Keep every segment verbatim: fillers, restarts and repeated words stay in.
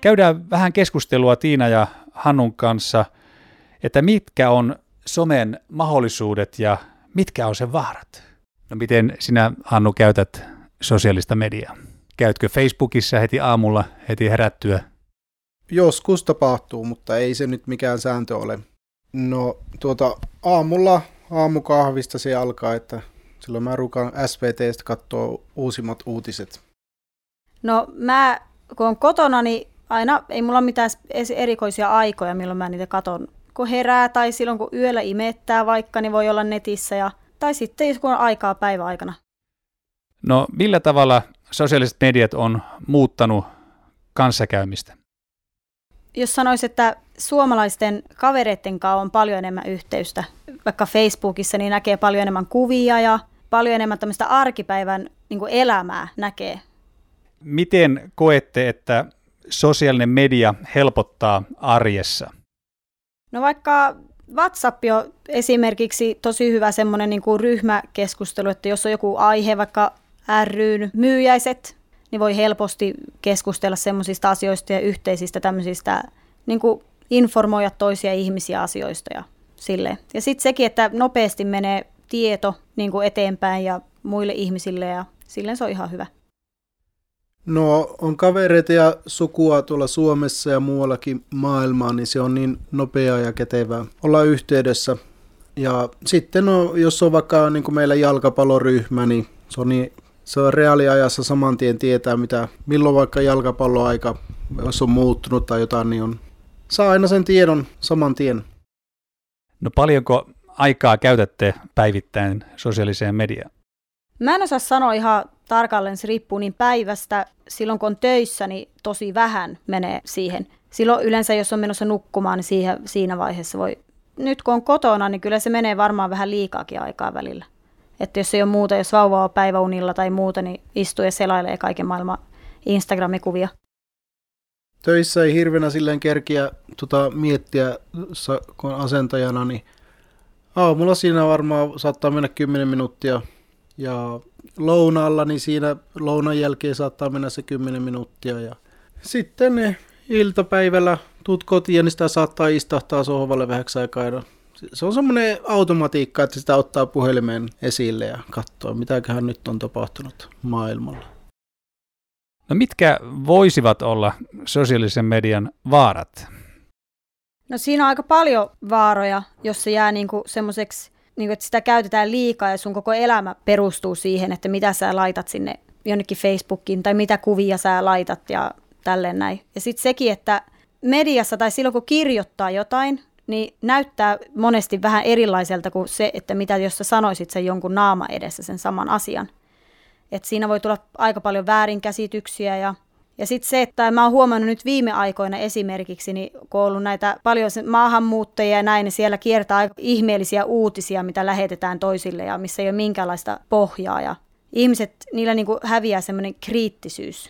Käydään vähän keskustelua Tiina ja Hannun kanssa, että mitkä on somen mahdollisuudet ja mitkä on sen vaarat. No miten sinä, Hannu, käytät sosiaalista mediaa? Käytkö Facebookissa heti aamulla, heti herättyä? Joskus tapahtuu, mutta ei se nyt mikään sääntö ole. No tuota aamulla aamukahvista se alkaa, että silloin mä ruukaan S V T:stä katsoa uusimmat uutiset. No mä, kun on kotona, niin aina ei mulla ole mitään erikoisia aikoja, milloin mä niitä katon. Kun herää tai silloin kun yöllä imettää vaikka, niin voi olla netissä. Ja, tai sitten kun on aikaa päiväaikana. No millä tavalla sosiaaliset mediat on muuttanut kanssakäymistä? Jos sanoisi, että suomalaisten kavereiden kanssa on paljon enemmän yhteystä, vaikka Facebookissa, niin näkee paljon enemmän kuvia ja paljon enemmän tämmöistä arkipäivän niin kuin elämää näkee. Miten koette, että sosiaalinen media helpottaa arjessa? No vaikka WhatsApp on esimerkiksi tosi hyvä semmoinen niin kuin ryhmäkeskustelu, että jos on joku aihe, vaikka ry:n myyjäiset, niin voi helposti keskustella semmoisista asioista ja yhteisistä tämmöisistä, niin kuin informoida toisia ihmisiä asioista ja silleen. Ja sitten sekin, että nopeasti menee tieto niin kuin eteenpäin ja muille ihmisille ja silleen se on ihan hyvä. No on kavereita ja sukua tuolla Suomessa ja muuallakin maailmaa, niin se on niin nopeaa ja kätevää olla yhteydessä. Ja sitten no, jos on vaikka niin kuin meillä jalkapalloryhmä, niin se on, niin, se on reaaliajassa saman tien tietää, mitä, milloin vaikka jalkapalloaika, jos on muuttunut tai jotain, niin on, saa aina sen tiedon saman tien. No paljonko aikaa käytätte päivittäin sosiaaliseen mediaan? Mä en osaa sanoa ihan tarkalleen, se riippuu niin päivästä. Silloin kun on töissä, niin tosi vähän menee siihen. Silloin yleensä, jos on menossa nukkumaan, niin siihen, siinä vaiheessa voi. Nyt kun on kotona, niin kyllä se menee varmaan vähän liikaakin aikaa välillä. Että jos ei ole muuta, jos vauva on päiväunilla tai muuta, niin istuu ja selailee kaiken maailman Instagram-kuvia. Töissä ei hirveänä silleen kerkiä tota, miettiä, kun on asentajana, niin aamulla siinä varmaan saattaa mennä kymmenen minuuttia. Ja lounaalla, niin siinä lounan jälkeen saattaa mennä se kymmenen minuuttia. Ja sitten ne iltapäivällä tuut kotiin, niin sitä saattaa istahtaa sohvalle vähäksi aikaa. Se on semmoinen automatiikka, että sitä ottaa puhelimen esille ja katsoo, mitäköhän nyt on tapahtunut maailmalla. No mitkä voisivat olla sosiaalisen median vaarat? No siinä on aika paljon vaaroja, jos se jää niinku semmoiseksi, niinku, että sitä käytetään liikaa ja sun koko elämä perustuu siihen, että mitä sä laitat sinne jonnekin Facebookiin tai mitä kuvia sä laitat ja tälleen näin. Ja sitten sekin, että mediassa tai silloin kun kirjoittaa jotain, niin näyttää monesti vähän erilaiselta kuin se, että mitä jos sä sanoisit sen jonkun naama edessä sen saman asian. Et siinä voi tulla aika paljon väärinkäsityksiä ja, ja sitten se, että mä oon huomannut nyt viime aikoina esimerkiksi, niin kun on ollut näitä paljon maahanmuuttajia ja näin, niin siellä kiertää aika ihmeellisiä uutisia, mitä lähetetään toisille ja missä ei ole minkäänlaista pohjaa ja ihmiset, niillä niinku häviää semmoinen kriittisyys.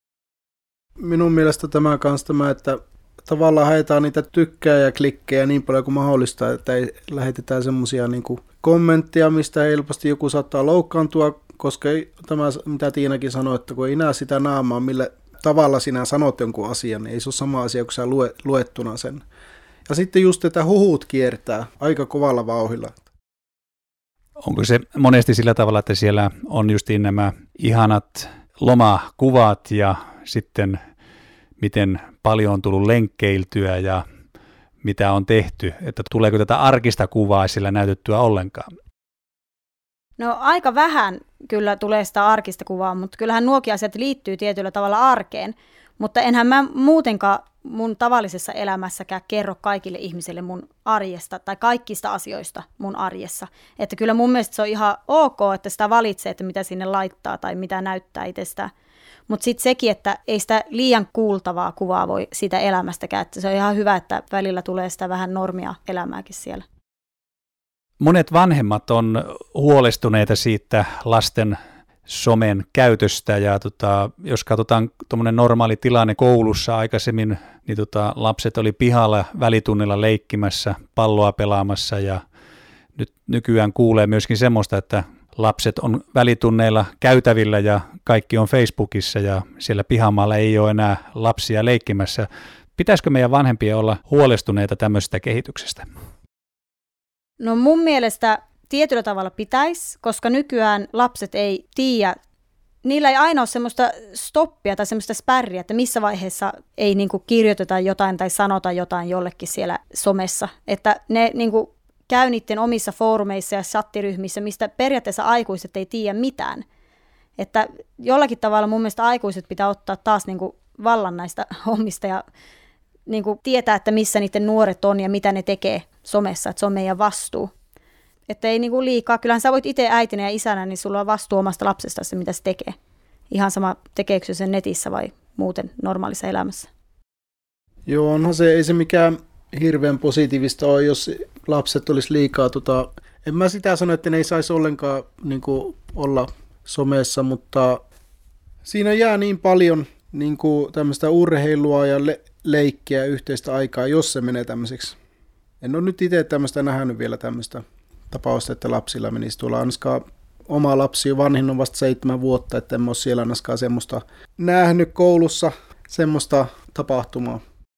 Minun mielestä tämä kanssa tämä, että tavallaan haetaan niitä tykkää ja klikkejä niin paljon kuin mahdollista, että ei lähetetään semmoisia niin kuin kommentteja, mistä helposti joku saattaa loukkaantua, koska tämä, mitä Tiinakin sanoi, että kun ei näe sitä naamaa, millä tavalla sinä sanot jonkun asian, niin ei se ole sama asia, kun sä lue, luettuna sen. Ja sitten just tätä huhut kiertää aika kovalla vauhdilla. Onko se monesti sillä tavalla, että siellä on justiin nämä ihanat lomakuvat ja sitten miten paljon on tullut lenkkeiltyä ja mitä on tehty, että tuleeko tätä arkista kuvaa sillä näytettyä ollenkaan? No aika vähän kyllä tulee sitä arkista kuvaa, mutta kyllähän nuokin asiat liittyy tietyllä tavalla arkeen, mutta enhän mä muutenkaan mun tavallisessa elämässäkään kerro kaikille ihmisille mun arjesta tai kaikista asioista mun arjessa. Että kyllä mun mielestä se on ihan ok, että sitä valitsee, että mitä sinne laittaa tai mitä näyttää itsestä. Mutta sitten sekin, että ei sitä liian kuultavaa kuvaa voi siitä elämästäkään, että se on ihan hyvä, että välillä tulee sitä vähän normia elämääkin siellä. Monet vanhemmat on huolestuneita siitä lasten somen käytöstä ja tota, jos katsotaan tuommoinen normaali tilanne koulussa aikaisemmin, niin tota, lapset oli pihalla välitunnilla leikkimässä, palloa pelaamassa ja nyt nykyään kuulee myöskin semmoista, että lapset on välitunneilla käytävillä ja kaikki on Facebookissa ja siellä pihamaalla ei ole enää lapsia leikkimässä. Pitäisikö meidän vanhempien olla huolestuneita tämmöisestä kehityksestä? No mun mielestä tietyllä tavalla pitäisi, koska nykyään lapset ei tiedä, niillä ei aina ole semmoista stoppia tai semmoista spärriä, että missä vaiheessa ei niinku kirjoiteta jotain tai sanota jotain jollekin siellä somessa. Että ne niinku käy niiden omissa foorumeissa ja chattiryhmissä, mistä periaatteessa aikuiset ei tiedä mitään. Että jollakin tavalla mun mielestä aikuiset pitää ottaa taas niinku vallan näistä hommista ja niinku tietää, että missä niiden nuoret on ja mitä ne tekee somessa, että se on meidän vastuu. Että ei niinku liikaa. Kyllähän sä voit itse äitinä ja isänä, niin sulla on vastuu omasta lapsesta se, mitä se tekee. Ihan sama, tekeekö se sen netissä vai muuten normaalissa elämässä. Joo, onhan se, ei se mikään hirveän positiivista ole, jos lapset olisi liikaa. Tota, en mä sitä sano, että ne ei saisi ollenkaan niin kuin, olla somessa, mutta siinä jää niin paljon niin kuin, tämmöistä urheilua ja le- leikkiä yhteistä aikaa, jos se menee tämmöiseksi. En ole nyt itse tämmöistä nähnyt vielä tämmöistä tapausta, että lapsilla menisi tuolla. Anskaa oma lapsi vanhin on vasta seitsemän vuotta, että en ole siellä ainakaan semmoista nähnyt koulussa semmoista tapahtumaa.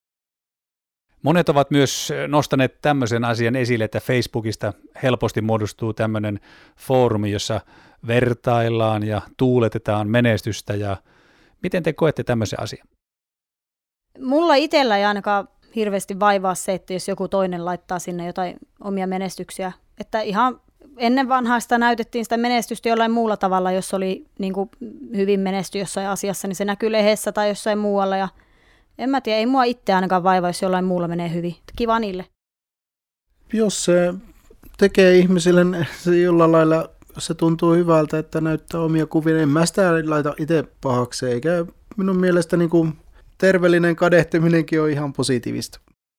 Monet ovat myös nostaneet tämmöisen asian esille, että Facebookista helposti muodostuu tämmöinen foorumi, jossa vertaillaan ja tuuletetaan menestystä. Ja miten te koette tämmöisen asian? Mulla itsellä ei ainakaan hirveästi vaivaa se, että jos joku toinen laittaa sinne jotain omia menestyksiä. Että ihan ennen vanhaista näytettiin sitä menestystä jollain muulla tavalla, jos oli niin kuin hyvin menesty jossain asiassa, niin se näkyy lehdessä tai jossain muualla. Ja en mä tiedä, ei mua itse ainakaan vaivaa, jos jollain muulla menee hyvin. Kiva niille. Jos se tekee ihmisille se jollain lailla, jos se tuntuu hyvältä, että näyttää omia kuvia, en mä sitä laita itse pahaksi. Eikä minun mielestä niin kuin terveellinen kadehtiminenkin on ihan positiivista.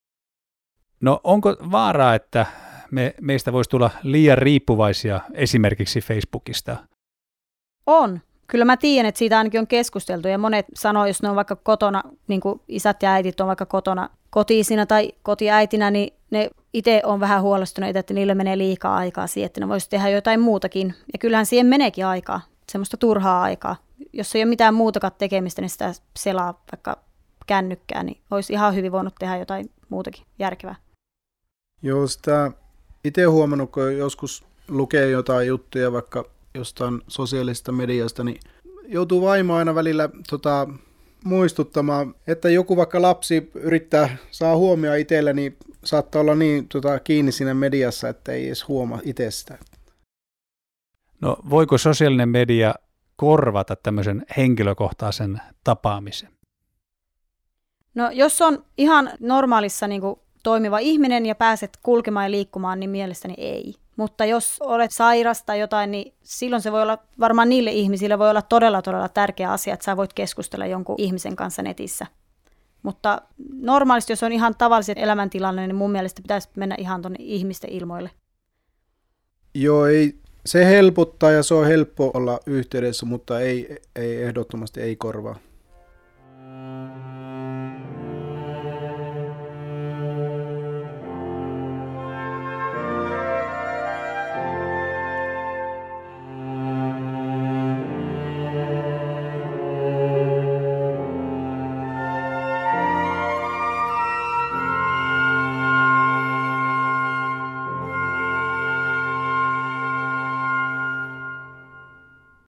No onko vaaraa, että me, meistä voisi tulla liian riippuvaisia esimerkiksi Facebookista? On. Kyllä mä tiedän, että siitä ainakin on keskusteltu ja monet sanoo, jos ne on vaikka kotona, niin kuin isät ja äitit on vaikka kotona kotiisina tai kotiäitinä, niin ne itse on vähän huolestuneita, että niille menee liikaa aikaa siihen, että ne voisi tehdä jotain muutakin. Ja kyllähän siihen meneekin aikaa, semmoista turhaa aikaa. Jos ei ole mitään muutakaan tekemistä, niin sitä selaa vaikka kännykkää, niin olisi ihan hyvin voinut tehdä jotain muutakin järkevää. Joo, sitä itse huomannut, kun joskus lukee jotain juttuja vaikka jostain sosiaalisesta mediasta, niin joutuu vaimo aina välillä tota, muistuttamaan, että joku vaikka lapsi yrittää saa huomioon itsellä, niin saattaa olla niin tota, kiinni siinä mediassa, että ei edes huomaa itse sitä. No voiko sosiaalinen media korvata tämmöisen henkilökohtaisen tapaamisen? No jos on ihan normaalissa niin kuin toimiva ihminen ja pääset kulkemaan ja liikkumaan, niin mielestäni ei. Mutta jos olet sairas tai jotain, niin silloin se voi olla, varmaan niille ihmisille voi olla todella, todella tärkeä asia, että sä voit keskustella jonkun ihmisen kanssa netissä. Mutta normaalisti, jos on ihan tavalliset elämäntilanne, niin mun mielestä pitäisi mennä ihan tuonne ihmisten ilmoille. Joo, ei, se helpottaa ja se on helppo olla yhteydessä, mutta ei, ei ehdottomasti ei korvaa.